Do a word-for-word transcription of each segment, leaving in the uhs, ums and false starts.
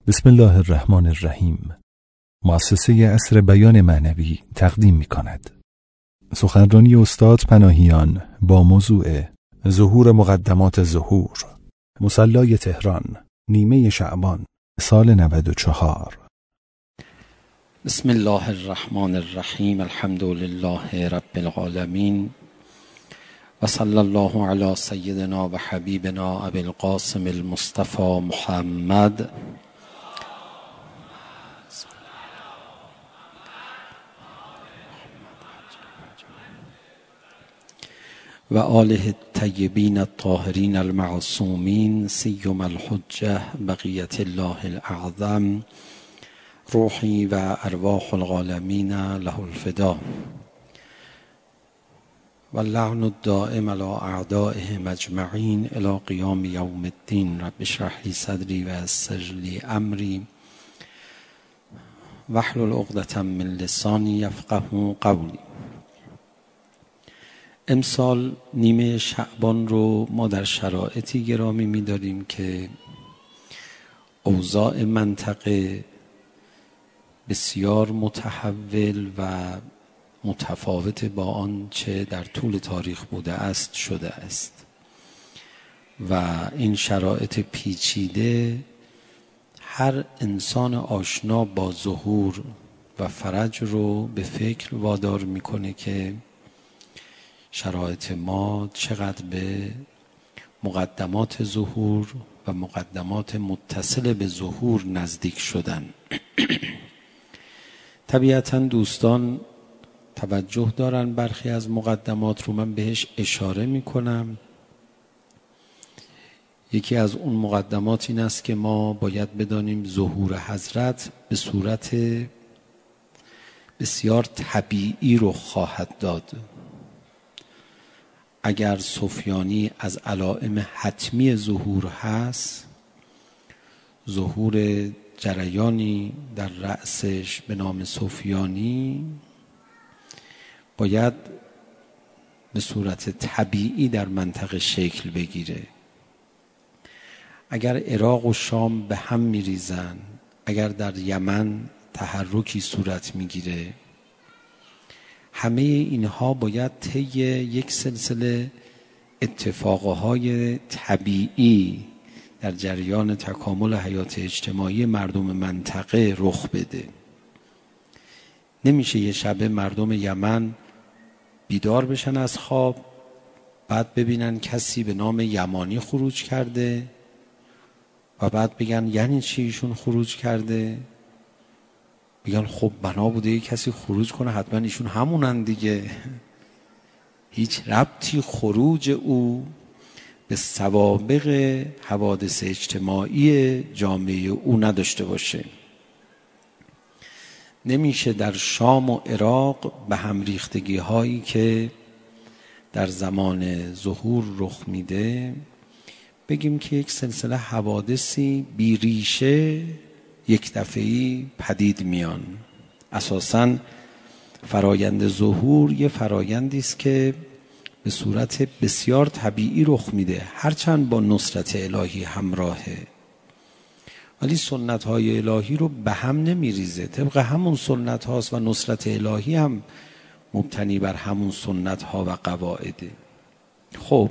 بسم الله الرحمن الرحیم. مؤسسه عصر بیان معنوی تقدیم می کند. سخنرانی استاد پناهیان با موضوع ظهور مقدمات ظهور، مصلی تهران، نیمه شعبان سال نود و چهار. بسم الله الرحمن الرحیم. الحمد لله رب العالمین و صلی الله علی سیدنا و حبیبنا ابی القاسم المصطفى محمد و آله الطیبین الطاهرین المعصومین، سیما الحجة بقیة الله الاعظم، روحی و ارواح العالمین له الفدا، و اللعن الدائم علی اعدائهم اجمعین الی قیام یوم الدین. رب اشرح لی صدری و یسر لی امری واحلل عقدة من لسانی یفقهوا قولی. امسال نیمه شعبان رو ما در شرایطی گرامی می‌داریم که اوضاع منطقه بسیار متحول و متفاوت با آنچه در طول تاریخ بوده است شده است و این شرایط پیچیده هر انسان آشنا با ظهور و فرج رو به فکر وادار میکنه که شرایط ما چقدر به مقدمات ظهور و مقدمات متصل به ظهور نزدیک شدن. طبیعتاً دوستان توجه دارن برخی از مقدمات رو من بهش اشاره میکنم. یکی از اون مقدمات این است که ما باید بدانیم ظهور حضرت به صورت بسیار طبیعی رو خواهد داد. اگر سفیانی از علائم حتمی ظهور هست، ظهور جریانی در رأسش به نام سفیانی باید به صورت طبیعی در منطقه شکل بگیره. اگر عراق و شام به هم میریزن، اگر در یمن تحرکی صورت میگیره، همه اینها باید طی یک سلسله اتفاقهای طبیعی در جریان تکامل حیات اجتماعی مردم منطقه رخ بده. نمیشه یه شبه مردم یمن بیدار بشن از خواب، بعد ببینن کسی به نام یمانی خروج کرده و بعد بگن یعنی چی ایشون خروج کرده؟ بگن خب بنا بوده یه کسی خروج کنه، حتما ایشون همونن دیگه. هیچ ربطی خروج او به سوابق حوادث اجتماعی جامعه او نداشته باشه. نمیشه در شام و عراق به هم ریختگی هایی که در زمان ظهور رخ میده بگیم که یک سلسله حوادثی بی ریشه یک دفعی پدید میان. اساساً فرایند ظهور یه فرایندی است که به صورت بسیار طبیعی رخ میده، هرچند با نصرت الهی همراهه، ولی سنت های الهی رو به هم نمیریزه. طبق همون سنت هاست و نصرت الهی هم مبتنی بر همون سنت ها و قواعده. خب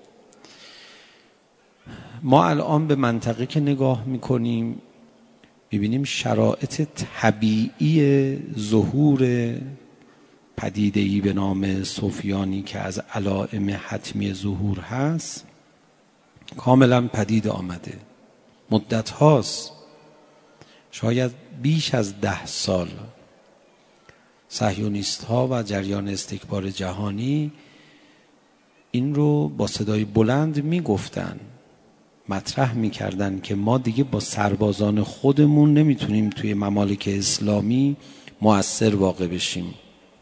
ما الان به منطقه که نگاه میکنیم میبینیم شرایط طبیعی ظهور پدیده‌ای به نام سفیانی که از علائم حتمی ظهور هست کاملا پدید آمده. مدت هاست، شاید بیش از ده سال، صهیونیست ها و جریان استکبار جهانی این رو با صدای بلند می گفتن، مطرح می کردن که ما دیگه با سربازان خودمون نمیتونیم توی ممالک اسلامی مؤثر واقع بشیم.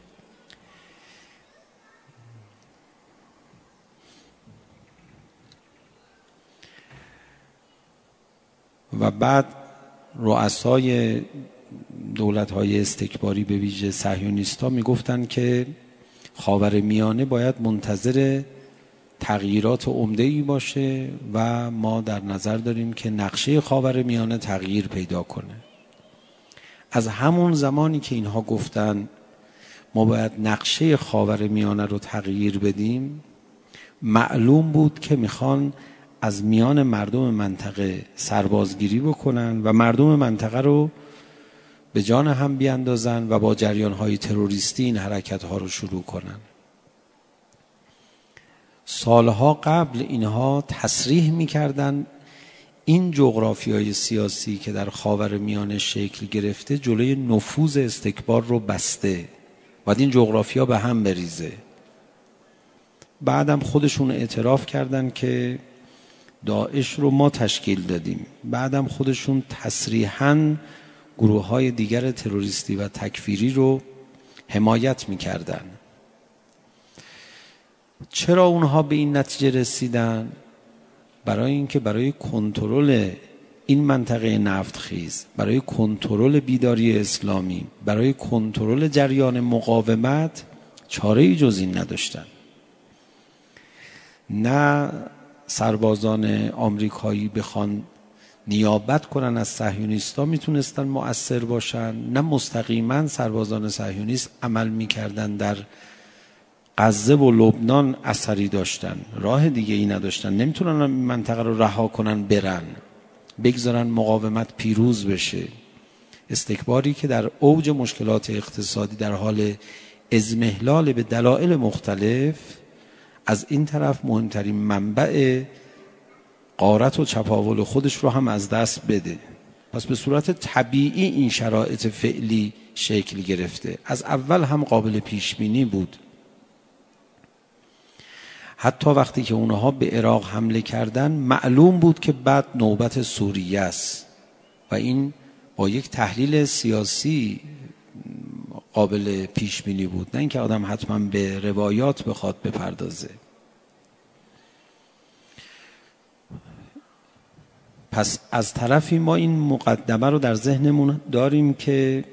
و بعد رؤسای دولت‌های استکباری به ویژه صهیونیست‌ها میگفتن که خاورمیانه باید منتظر تغییرات عمده‌ای باشه و ما در نظر داریم که نقشه خاورمیانه تغییر پیدا کنه. از همون زمانی که اینها گفتن ما باید نقشه خاورمیانه رو تغییر بدیم، معلوم بود که میخوان از میان مردم منطقه سربازگیری بکنن و مردم منطقه رو به جان هم بیاندازن و با جریان‌های تروریستی این حرکت‌ها رو شروع کنن. سالها قبل اینها تصریح می‌کردن این جغرافیای سیاسی که در خاورمیانه شکل گرفته جلوی نفوذ استکبار رو بسته، باید این جغرافیا به هم بریزه. بعدم خودشون اعتراف کردن که داعش رو ما تشکیل دادیم. بعدم خودشون تصریحاً گروه‌های دیگر تروریستی و تکفیری رو حمایت می‌کردن. چرا اونها به این نتیجه رسیدن؟ برای اینکه برای کنترل این منطقه نفتخیز، برای کنترل بیداری اسلامی، برای کنترل جریان مقاومت چاره‌ای جز این نداشتن. نه سربازان آمریکایی بخوان نیابت کنن از صهیونیست‌ها میتونستن مؤثر باشن، نه مستقیما سربازان صهیونیست عمل میکردن در غزه و لبنان اثری داشتن. راه دیگه ای نداشتن، نمیتونن منطقه رو رها کنن برن بگذارن مقاومت پیروز بشه. استکباری که در اوج مشکلات اقتصادی در حال اضمحلال به دلایل مختلف، از این طرف مهمترین منبع غارت و چپاول خودش رو هم از دست بده. پس به صورت طبیعی این شرایط فعلی شکل گرفته. از اول هم قابل پیش بینی بود. حتی وقتی که اونها به عراق حمله کردن معلوم بود که بعد نوبت سوریه است و این با یک تحلیل سیاسی قابل پیش بینی بود، نه اینکه آدم حتما به روایات بخواد بپردازه. پس از طرفی ما این مقدمه رو در ذهنمون داریم که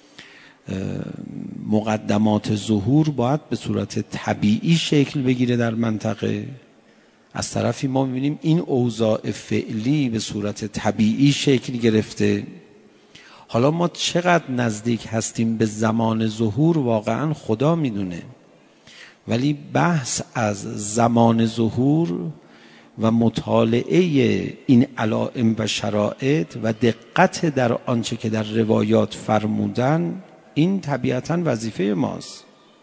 مقدمات ظهور باید به صورت طبیعی شکل بگیره در منطقه. از طرفی ما می‌بینیم این اوضاع فعلی به صورت طبیعی شکل گرفته. حالا ما چقدر نزدیک هستیم به زمان ظهور واقعا خدا میدونه، ولی بحث از زمان ظهور و مطالعه این علائم و شرایط و دقت در آنچه که در روایات فرمودن، این طبیعتاً وظیفه ماست.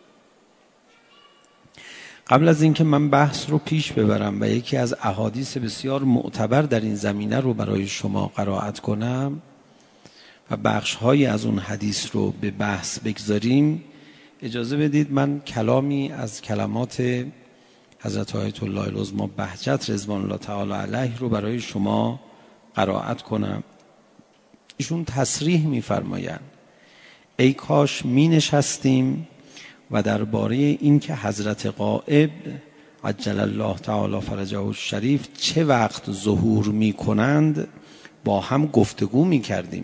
قبل از اینکه من بحث رو پیش ببرم و یکی از احادیث بسیار معتبر در این زمینه رو برای شما قرائت کنم و بخش‌هایی از اون حدیث رو به بحث بگذاریم، اجازه بدید من کلامی از کلمات حضرت آیت الله العظمی بهجت رضوان الله تعالی علیه رو برای شما قرائت کنم. ایشون تصریح می‌فرمایند ای کاش می نشستیم و درباره این که حضرت غائب عجل الله تعالی فرجه الشریف چه وقت ظهور می کنند با هم گفتگو می کردیم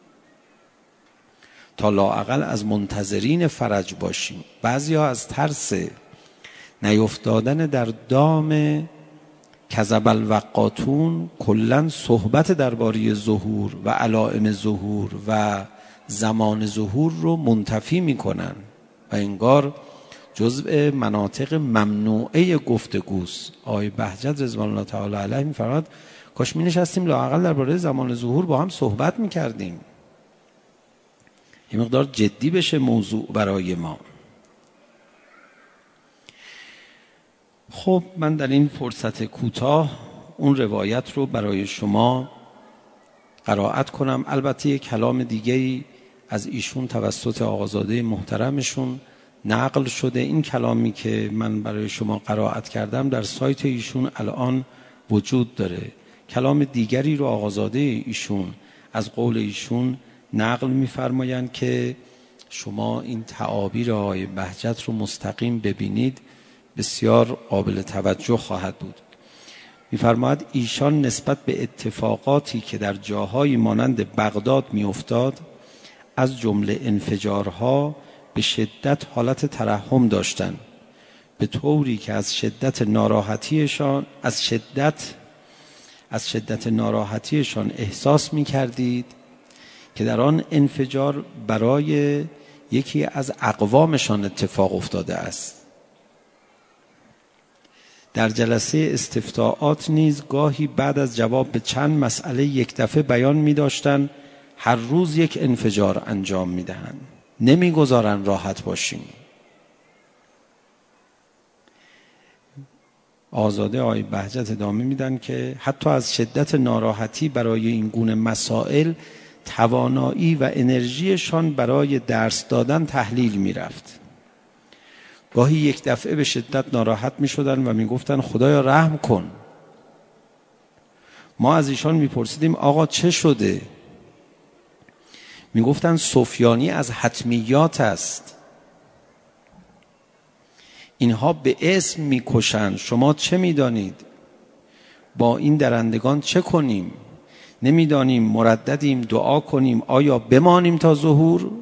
تا لااقل از منتظرین فرج باشیم. بعضی ها از ترس نیفتادن در دام کذب الوقاتون کلن صحبت درباره ظهور و علائم ظهور و زمان ظهور رو منتفی میکنن و انگار جزء مناطق ممنوعه گفتگوست. آقای بهجت رضوان الله تعالی علیه میفرماد کاش می نشستیم لااقل درباره زمان ظهور با هم صحبت میکردیم، یه مقدار جدی بشه موضوع برای ما. خب من در این فرصت کوتاه اون روایت رو برای شما قرائت کنم. البته یک کلام دیگه‌ای از ایشون توسط آقازاده محترمشون نقل شده. این کلامی که من برای شما قرائت کردم در سایت ایشون الان وجود داره. کلام دیگری رو آقازاده ایشون از قول ایشون نقل می‌فرمایند که شما این تعابیر آقای بهجت رو مستقیم ببینید بسیار قابل توجه خواهد بود. می‌فرماید ایشان نسبت به اتفاقاتی که در جاهای مانند بغداد می‌افتاد از جمله انفجارها به شدت حالت ترحم داشتند به طوری که از شدت ناراحتیشان از شدت از شدت ناراحتیشان احساس می کردید که در آن انفجار برای یکی از اقوامشان اتفاق افتاده است. در جلسه استفتاءات نیز گاهی بعد از جواب به چند مسئله یک دفعه بیان می داشتن هر روز یک انفجار انجام می دهن، نمی گذارن راحت باشیم. آزاده آقای بهجت ادامه میدن که حتی از شدت ناراحتی برای این گونه مسائل توانایی و انرژیشان برای درس دادن تحلیل می رفت. گاهی یک دفعه به شدت ناراحت می شدن و می گفتن خدایا رحم کن. ما از ایشان می پرسیدیم آقا چه شده؟ می گفتن سفیانی از حتمیات است، اینها به اسم می کشند، شما چه می دانید؟ با این درندگان چه کنیم؟ نمی دانیم مرددیم دعا کنیم آیا بمانیم تا ظهور؟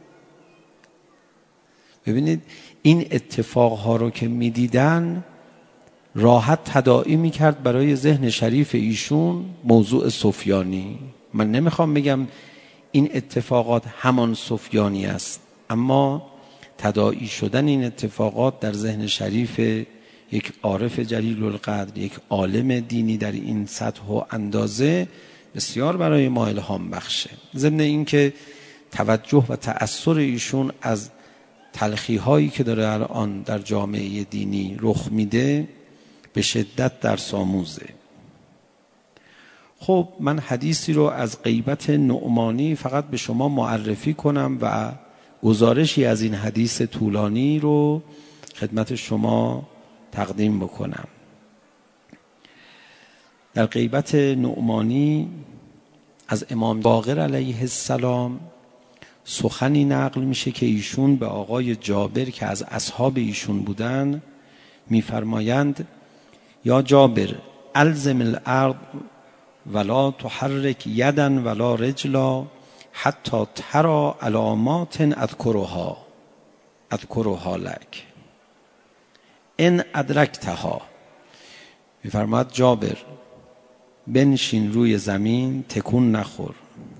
ببینید این اتفاقها رو که می دیدن راحت تداعی می کرد برای ذهن شریف ایشون موضوع سفیانی. من نمیخوام بگم این اتفاقات همان سفیانی است، اما تداعی شدن این اتفاقات در ذهن شریف یک عارف جلیل القدر، یک عالم دینی در این سطح و اندازه بسیار برای ما الهام بخشه. ضمن این که توجه و تأثیر ایشون از تلخی هایی که داره الان در جامعه دینی رخ میده به شدت درس آموزه. خب من حدیثی رو از غیبت نعمانی فقط به شما معرفی کنم و گزارشی از این حدیث طولانی رو خدمت شما تقدیم بکنم. در غیبت نعمانی از امام باقر علیه السلام سخنی نقل میشه که ایشون به آقای جابر که از اصحاب ایشون بودن میفرمایند یا جابر الزم الارض ولا تحرک یدا ولا رجلا حتی ترى علامات اذکرها اذکرها لک ان ادرکتها. میفرماید جابر بنشین روی زمین، تکون نخور،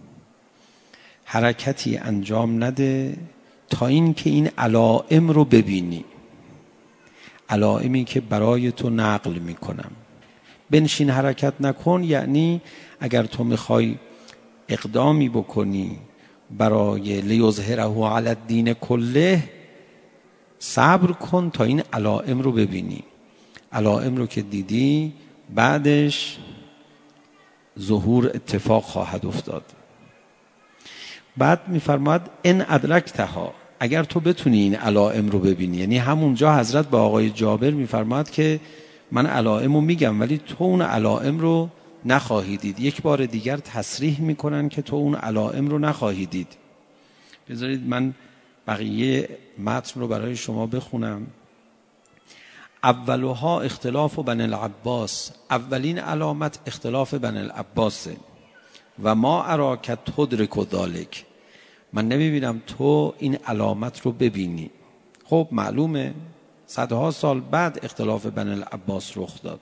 حرکتی انجام نده تا این که این علائم رو ببینی، علائمی که برای تو نقل میکنم. بنشین حرکت نکن یعنی اگر تو میخوای اقدامی بکنی برای لیظهره علی الدین کله صبر کن تا این علائم رو ببینی. علائم رو که دیدی بعدش ظهور اتفاق خواهد افتاد. بعد میفرماد ان ادرکتها، اگر تو بتونی این علائم رو ببینی، یعنی همونجا حضرت به آقای جابر میفرماد که من علائم رو میگم ولی تو اون علائم رو نخواهی دید. یک بار دیگر تصریح میکنن که تو اون علائم رو نخواهی دید. بذارید من بقیه متن رو برای شما بخونم. اولها اختلاف بنی العباس، اولین علامت اختلاف بنی العباس و ما اراک تدرک ذلک، من نمیبینم تو این علامت رو ببینی. خب معلومه صدها سال بعد اختلاف بنی العباس رخ داد.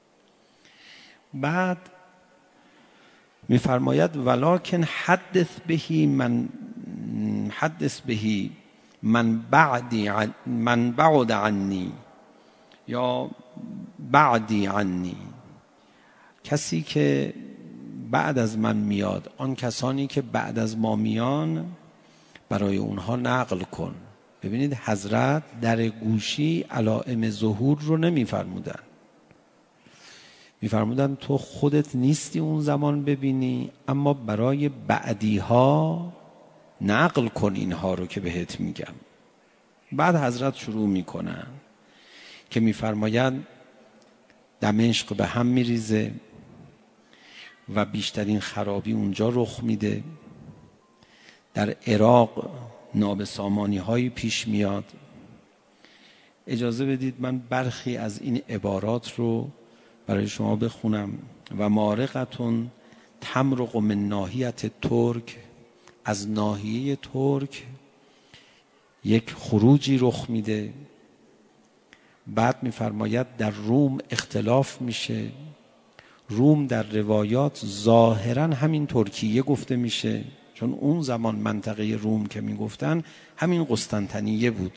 بعد میفرماید ولکن حدث بهی من حدث بهی من بعدی عن من بعد عنی یا بعدی عنی، کسی که بعد از من میاد، آن کسانی که بعد از ما میان برای اونها نقل کن. ببینید حضرت در گوشی علائم ظهور رو نمیفرمودن، میفرمودن تو خودت نیستی اون زمان ببینی، اما برای بعدی ها نقل کن اینها رو که بهت میگم. بعد حضرت شروع میکنن که میفرمایند دمشق به هم میریزه و بیشترین خرابی اونجا رخ میده. در عراق نابسامانی هایی پیش میاد. اجازه بدید من برخی از این عبارات رو برای شما بخونم. و مارقتون تمرق من ناحیت ترک، از ناحیه ترک یک خروجی رخ میده. بعد میفرماید در روم اختلاف میشه. روم در روایات ظاهرا همین ترکیه گفته میشه، چون اون زمان منطقه روم که میگفتن همین قسطنطنیه بود.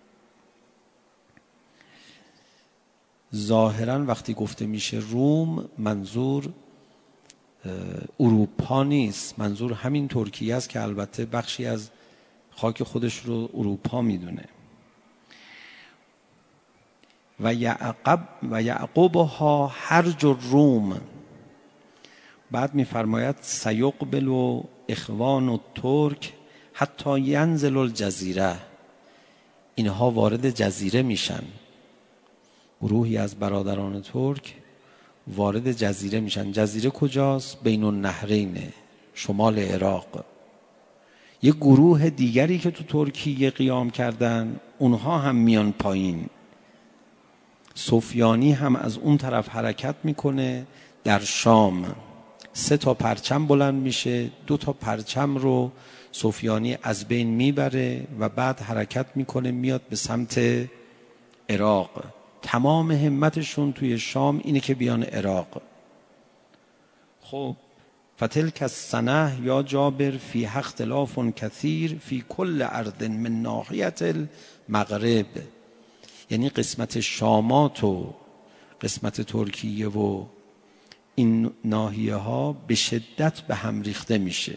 ظاهرا وقتی گفته میشه روم، منظور اروپا نیست، منظور همین ترکیه است که البته بخشی از خاک خودش رو اروپا میدونه. و یعقب و یعقوبها حرج الروم. بعد میفرماید سیقبل و اخوان و ترک حتی ینزل الجزیره. اینها وارد جزیره میشن، گروهی از برادران ترک وارد جزیره میشن. جزیره کجاست؟ بین النهرین، شمال عراق. یک گروه دیگری که تو ترکیه قیام کردن اونها هم میان پایین. سفیانی هم از اون طرف حرکت میکنه در شام. سه تا پرچم بلند میشه، دو تا پرچم رو سفیانی از بین میبره و بعد حرکت میکنه میاد به سمت عراق. تمام همتشون توی شام اینه که بیان عراق. خب فتلک السنه یا جابر فی اختلاف کثیر فی کل ارض من ناحیت المغرب. یعنی قسمت شامات و قسمت ترکیه و این ناحیه ها به شدت به هم ریخته میشه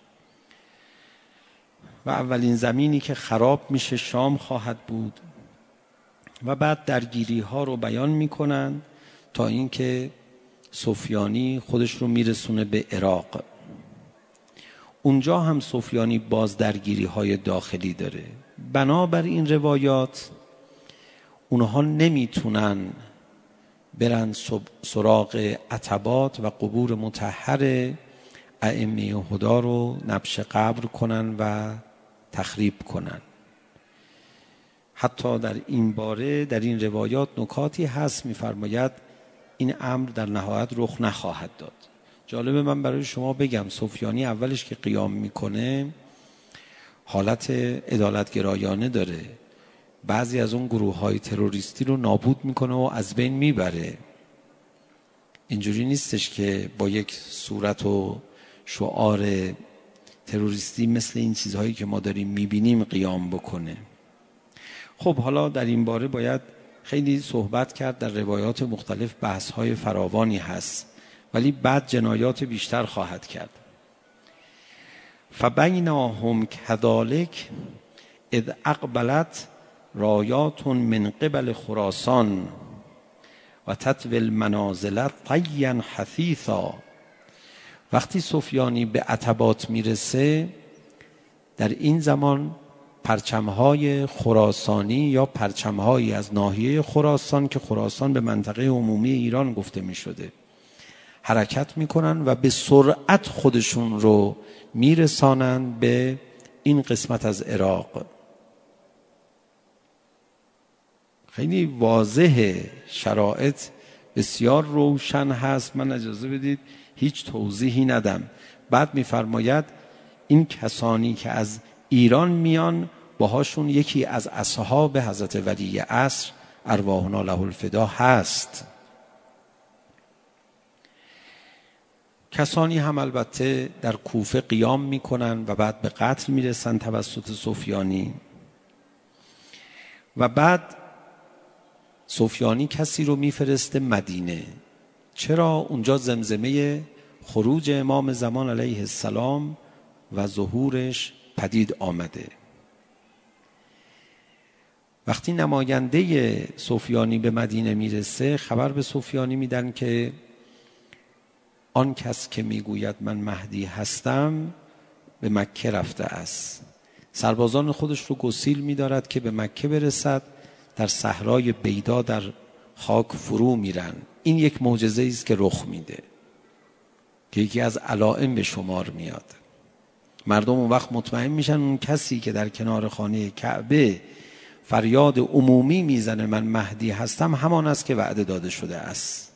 و اولین زمینی که خراب میشه شام خواهد بود. و بعد درگیری ها رو بیان میکنن تا اینکه سفیانی خودش رو میرسونه به عراق. اونجا هم سفیانی باز درگیری های داخلی داره. بنابر این روایات اونها نمیتونن برن سراغ عتبات و قبور مطهر ائمه هدی رو نبش قبر کنن و تخریب کنن. حتی در این باره در این روایات نکاتی هست میفرماید این امر در نهایت رخ نخواهد داد. جالبه من برای شما بگم سفیانی اولش که قیام میکنه حالت عدالتگرایانه داره. بعضی از اون گروه های تروریستی رو نابود میکنه و از بین میبره. اینجوری نیستش که با یک صورت و شعار تروریستی مثل این چیزهایی که ما داریم میبینیم قیام بکنه. خب حالا در این باره باید خیلی صحبت کرد. در روایات مختلف بحث های فراوانی هست ولی بعد جنایات بیشتر خواهد کرد. فبینهم کذالک اذ اقبلت رایات من قبل خراسان و تطوی المنازل طیا حثیثا. وقتی سفیانی به عتبات میرسه در این زمان پرچمهای خراسانی یا پرچمهایی از ناحیه خراسان که خراسان به منطقه عمومی ایران گفته می شده حرکت می کنن و به سرعت خودشون رو می رسانن به این قسمت از عراق. خیلی واضحه، شرایط بسیار روشن هست. من اجازه بدید هیچ توضیحی ندم. بعد می فرماید این کسانی که از ایران میان باهاشون یکی از اصحاب حضرت ولی عصر ارواحنا له الفدا هست. کسانی هم البته در کوفه قیام میکنن و بعد به قتل میرسن توسط سفیانی. و بعد سفیانی کسی رو میفرسته مدینه. چرا؟ اونجا زمزمه خروج امام زمان علیه السلام و ظهورش پدید آمده. وقتی نماینده سفیانی به مدینه میرسه خبر به سفیانی میدن که آن کس که میگوید من مهدی هستم به مکه رفته است. سربازان خودش رو گسیل می‌دارد که به مکه برسد. در صحرای بیدا در خاک فرو میرن. این یک معجزه است که رخ میده که یکی از علائم به شمار میاد. مردم اون وقت مطمئن میشن اون کسی که در کنار خانه کعبه فریاد عمومی میزنه من مهدی هستم همان است که وعده داده شده است.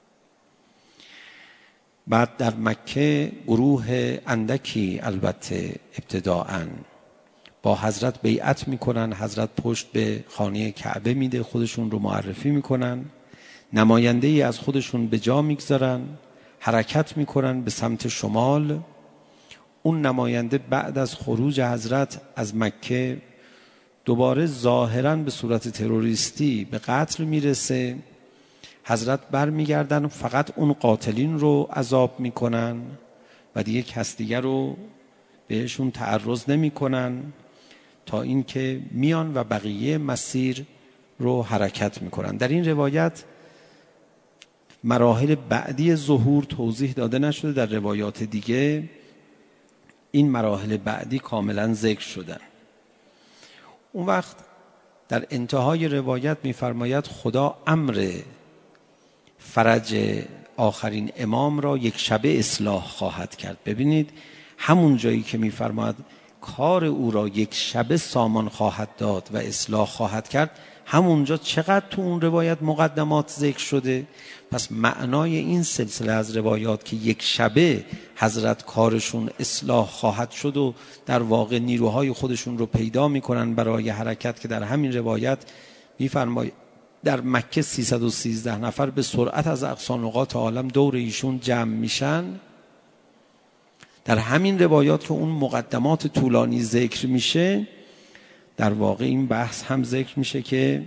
بعد در مکه گروه اندکی البته ابتداءً با حضرت بیعت میکنن، حضرت پشت به خانه کعبه میده، خودشون رو معرفی میکنن، نماینده ای از خودشون به جا میگذارن، حرکت میکنن به سمت شمال. اون نماینده بعد از خروج حضرت از مکه دوباره ظاهراً به صورت تروریستی به قتل میرسه. حضرت بر میگردن، فقط اون قاتلین رو عذاب میکنن و دیگه کس دیگر رو بهشون تعرض نمیکنن تا اینکه میان و بقیه مسیر رو حرکت میکنن. در این روایت مراحل بعدی ظهور توضیح داده نشده، در روایات دیگه این مراحل بعدی کاملا ذکر شدن. اون وقت در انتهای روایت میفرماید خدا امر فرج آخرین امام را یک شبه اصلاح خواهد کرد. ببینید همون جایی که میفرماید کار او را یک شبه سامان خواهد داد و اصلاح خواهد کرد، همونجا چقدر تو اون روایت مقدمات ذکر شده. پس معنای این سلسله از روایات که یک شبه حضرت کارشون اصلاح خواهد شد و در واقع نیروهای خودشون رو پیدا میکنن برای حرکت، که در همین روایت میفرماید در مکه سیصد و سیزده نفر به سرعت از اقصا نقاط عالم دور ایشون جمع میشن. در همین روایات که اون مقدمات طولانی ذکر میشه، در واقع این بحث هم ذکر میشه که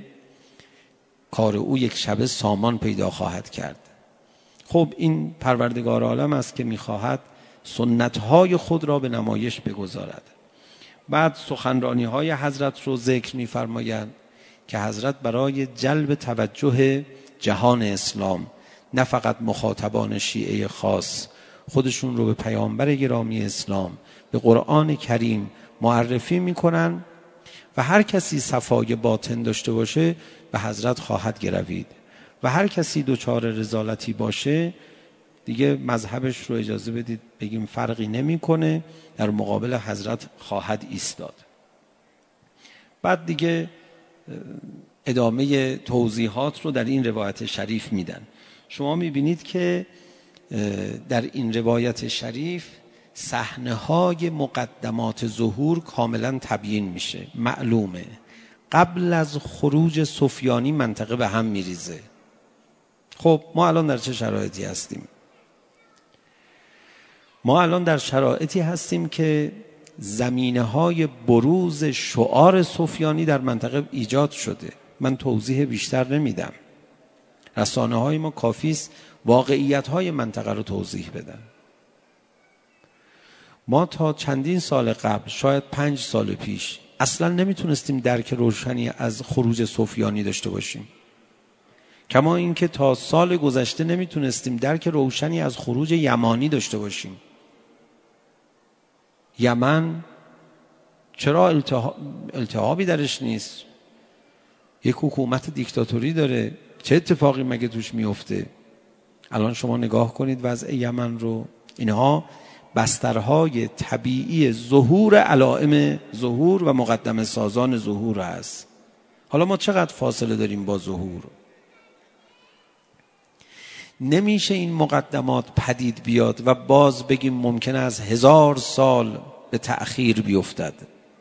کار او یک شبه سامان پیدا خواهد کرد. خب این پروردگار عالم است که میخواهد سنتهای خود را به نمایش بگذارد. بعد سخنرانی های حضرت رو ذکر میفرمایند که حضرت برای جلب توجه جهان اسلام، نه فقط مخاطبان شیعه خاص، خودشون رو به پیامبر گرامی اسلام، به قرآن کریم معرفی میکنن و هر کسی صفای باطن داشته باشه به حضرت خواهد گروید و هر کسی دوچار رذالتی باشه دیگه مذهبش رو اجازه بدید بگیم فرقی نمیکنه، در مقابل حضرت خواهد ایستاد. بعد دیگه ادامه توضیحات رو در این روایت شریف میدن. شما میبینید که در این روایت شریف صحنه‌های مقدمات ظهور کاملا تبیین میشه. معلومه قبل از خروج سفیانی منطقه به هم میریزه. خب ما الان در چه شرایطی هستیم؟ ما الان در شرایطی هستیم که زمینه‌های بروز شعار سفیانی در منطقه ایجاد شده. من توضیح بیشتر نمیدم. رسانه‌های ما کافیست واقعیت‌های منطقه رو توضیح بدن. ما تا چندین سال قبل، شاید پنج سال پیش، اصلا نمیتونستیم درک روشنی از خروج سفیانی داشته باشیم. کما اینکه تا سال گذشته نمیتونستیم درک روشنی از خروج یمانی داشته باشیم. یمن چرا التها... التهابی درش نیست؟ یک حکومت دیکتاتوری داره، چه اتفاقی مگه توش میفته؟ الان شما نگاه کنید وضع یمن رو. اینها بسترهای طبیعی ظهور علائم ظهور و مقدمه سازان ظهور است. حالا ما چقدر فاصله داریم با ظهور؟ نمیشه این مقدمات پدید بیاد و باز بگیم ممکنه از هزار سال به تأخیر بیفتد.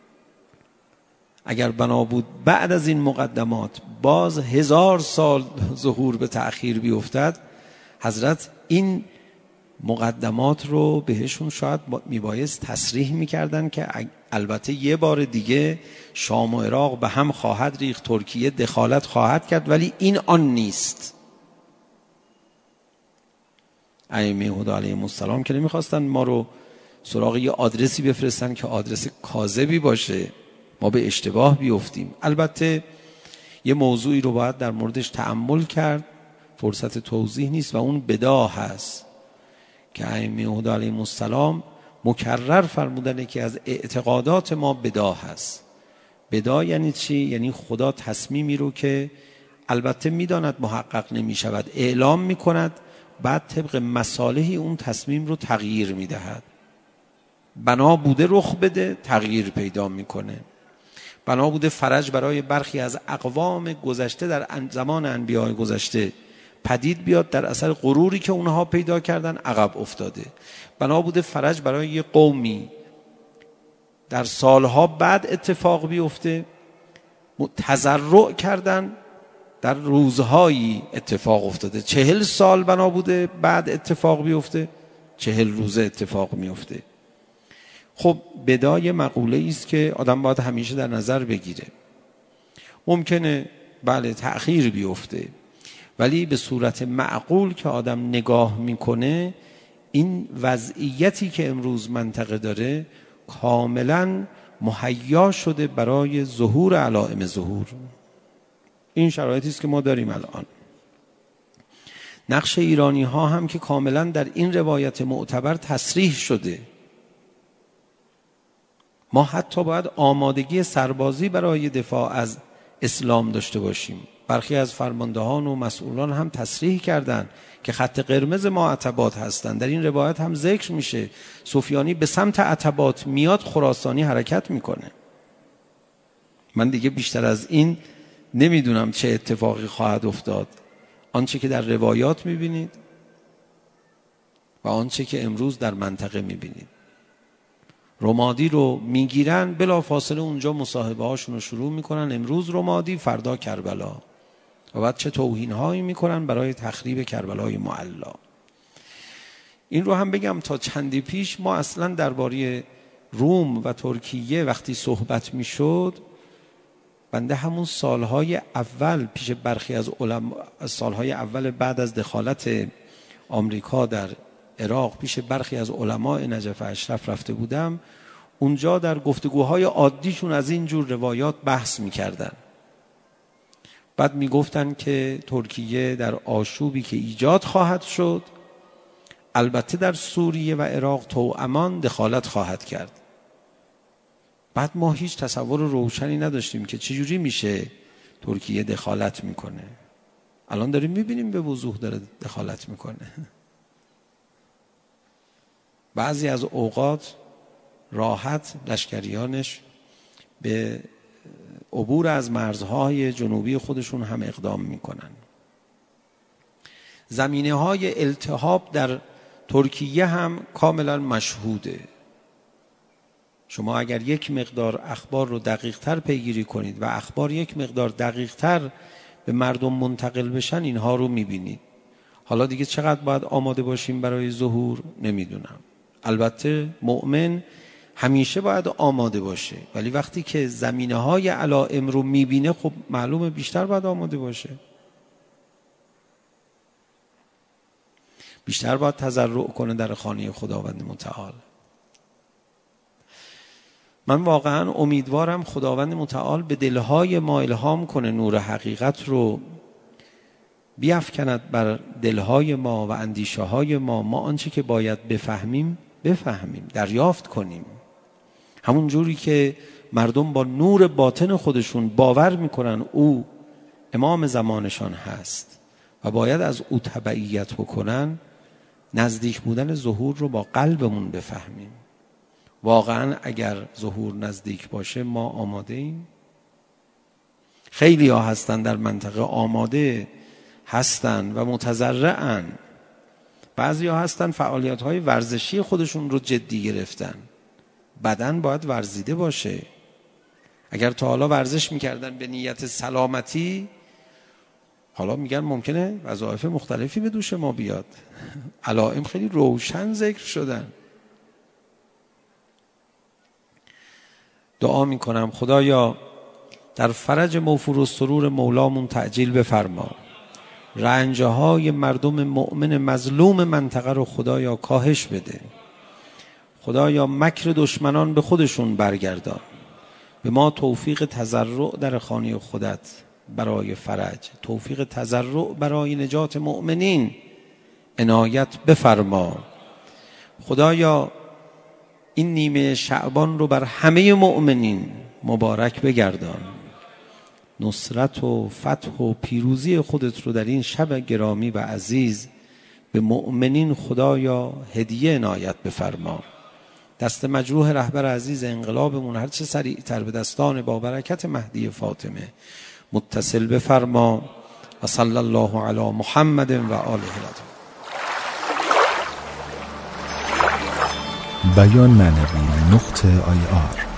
اگر بنا بود بعد از این مقدمات باز هزار سال ظهور به تأخیر بیفتد، حضرت این مقدمات رو بهشون شاید میبایست تصریح میکردن که البته یه بار دیگه شام و عراق به هم خواهد ریخت، ترکیه دخالت خواهد کرد، ولی این آن نیست. ائمه هدی علیهم السلام که نمیخواستن ما رو سراغ یه آدرسی بفرستن که آدرس کاذبی باشه، ما به اشتباه بیفتیم. البته یه موضوعی رو باید در موردش تأمل کرد، فرصت توضیح نیست، و اون بداع هست که ائمه هدی علیهم السلام مکرر فرمودن که از اعتقادات ما بداع هست. بداع یعنی چی؟ یعنی خدا تصمیمی رو که البته میداند محقق نمی شود اعلام می کند، بعد طبق مصالح اون تصمیم رو تغییر می دهد. بنا بوده رخ بده، تغییر پیدا می کنه. بنا بوده فرج برای برخی از اقوام گذشته در زمان انبیاء گذشته پدید بیاد، در اثر غروری که اونها پیدا کردن عقب افتاده. بنا بوده فرج برای یه قومی در سالها بعد اتفاق بیفته، تضرع کردن در روزهایی اتفاق افتاده. چهل سال بنا بوده بعد اتفاق بیفته، چهل روزه اتفاق میفته. خب بدای مقوله است که آدم باید همیشه در نظر بگیره. ممکنه بله تأخیر بیفته، ولی به صورت معقول که آدم نگاه میکنه این وضعیتی که امروز منطقه داره کاملا مهیا شده برای ظهور علائم ظهور. این شرایطی است که ما داریم الان. نقش ایرانی ها هم که کاملا در این روایت معتبر تصریح شده. ما حتی باید آمادگی سربازی برای دفاع از اسلام داشته باشیم. برخی از فرماندهان و مسئولان هم تصریح کردند که خط قرمز ما عتبات هستند. در این روایت هم ذکر میشه سفیانی به سمت عتبات میاد، خراسانی حرکت میکنه. من دیگه بیشتر از این نمیدونم چه اتفاقی خواهد افتاد. آنچه که در روایات میبینید و آنچه که امروز در منطقه میبینید. رمادی رو میگیرن، بلا فاصله اونجا مصاحبه هاشون رو شروع میکنن. امروز رمادی، فردا کربلا. و بعد چه توهین هایی میکنن برای تخریب کربلای معلا. این رو هم بگم تا چندی پیش ما اصلا درباره روم و ترکیه وقتی صحبت میشد، بنده همون سالهای اول پیش برخی از علما، سالهای اول بعد از دخالت آمریکا در عراق پیش برخی از علماء نجف اشرف رفته بودم. اونجا در گفتگوهای عادیشون از این جور روایات بحث میکردن. بعد میگفتن که ترکیه در آشوبی که ایجاد خواهد شد، البته در سوریه و عراق توامان دخالت خواهد کرد. بعد ما هیچ تصور روشنی نداشتیم که چجوری میشه ترکیه دخالت میکنه. الان داریم میبینیم به وضوح داره دخالت میکنه. بعضی از اوقات راحت لشکریانش به عبور از مرزهای جنوبی خودشون هم اقدام میکنن. زمینه های التهاب در ترکیه هم کاملا مشهوده. شما اگر یک مقدار اخبار رو دقیق تر پیگیری کنید و اخبار یک مقدار دقیق تر به مردم منتقل بشن، اینها رو میبینید. حالا دیگه چقدر باید آماده باشیم برای ظهور نمیدونم. البته مؤمن همیشه باید آماده باشه، ولی وقتی که زمینه های علائم رو میبینه خب معلومه بیشتر باید آماده باشه، بیشتر باید تضرع کنه در خانه خداوند متعال. من واقعا امیدوارم خداوند متعال به دلهای ما الهام کنه نور حقیقت رو بیفکند بر دلهای ما و اندیشه های ما. ما آنچه که باید بفهمیم بفهمیم، دریافت کنیم. همون جوری که مردم با نور باطن خودشون باور میکنن او امام زمانشان هست و باید از او تبعیت بکنن، نزدیک بودن ظهور رو با قلبمون بفهمیم. واقعا اگر ظهور نزدیک باشه ما آماده ایم؟ خیلی ها هستن در منطقه آماده هستن و متضرعن. بعضی ها هستن فعالیت های ورزشی خودشون رو جدی گرفتن. بدن باید ورزیده باشه. اگر تا حالا ورزش میکردن به نیت سلامتی، حالا میگن ممکنه وظایف مختلفی به دوش ما بیاد. علائم خیلی روشن ذکر شدن. دعا میکنم خدایا در فرج موفور و سرور مولامون تعجیل بفرما. رنجهای مردم مؤمن مظلوم منطقه رو خدایا کاهش بده. خدایا مکر دشمنان به خودشون برگردان. به ما توفیق تضرع در خانه خودت برای فرج، توفیق تضرع برای نجات مؤمنین عنایت بفرما. خدایا این نیمه شعبان رو بر همه مؤمنین مبارک بگردان. نصرت و فتح و پیروزی خودت رو در این شب گرامی و عزیز به مؤمنین خدایا هدیه عنایت بفرما. دست مجروح رهبر عزیز انقلابمون هر چه سریعتر به دستان با برکت مهدی فاطمه متصل بفرما. و صلی الله علی محمد و آله الاطهار. بیان معنوی نقطه آی آر